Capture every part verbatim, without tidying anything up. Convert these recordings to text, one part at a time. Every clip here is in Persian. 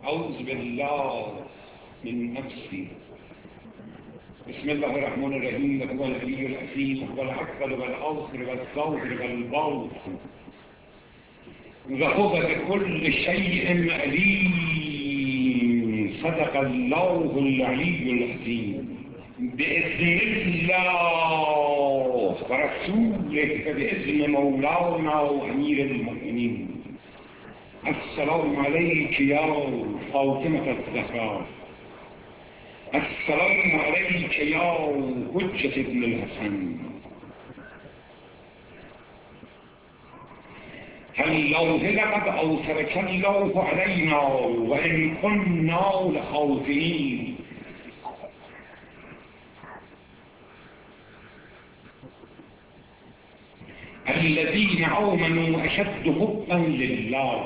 أعوذ بالله من نفسي. بسم الله الرحمن الرحيم. هو العلي العظيم هو الأكبر والأوسر والظاهر والباطن وهو بكل شيء عليم. صدق الله العلي العظيم. بإذن الله ورسوله وبإذن مولانا وأمير المؤمنين. السلام عليك يا فاطمة الزهراء. السلام عليك يا حجة ابن الحسن. الله لقد أوثرك الله علينا وإن كنا لخاطئين. الذين آمنوا أشد حبا لله.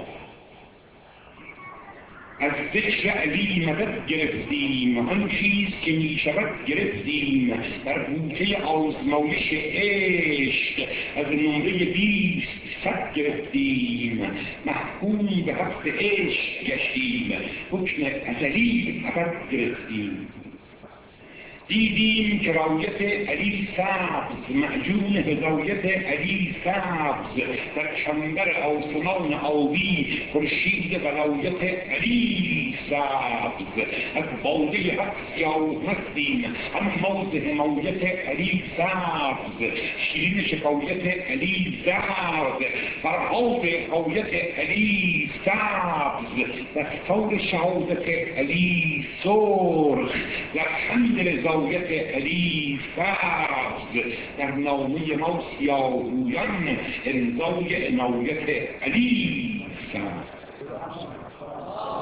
از ذکر علی مدد گرفتیم، آن چیز که می شود گرفتیم. در بوته آزمایش عشق از نمره بیست صد گرفتیم. محکوم به حق عشق گشتیم، حکم ازلی ابد گرفتیم. دیدیم که رایت علی سبز، معجون هدایت علی سبز، در چنبر آسمان آبی خورشید ولایت علی سبز. از باده حق سیاه هستیم، اما ز حمایت علی سبز. شیرین شکایت علی زرد، فرهاد حکایت علی سبز. دستار شهادت علی سرخ، در حمد رضایت علی سبز. در نامه ما سیاه‌رویان امضای عنایت علی سبز.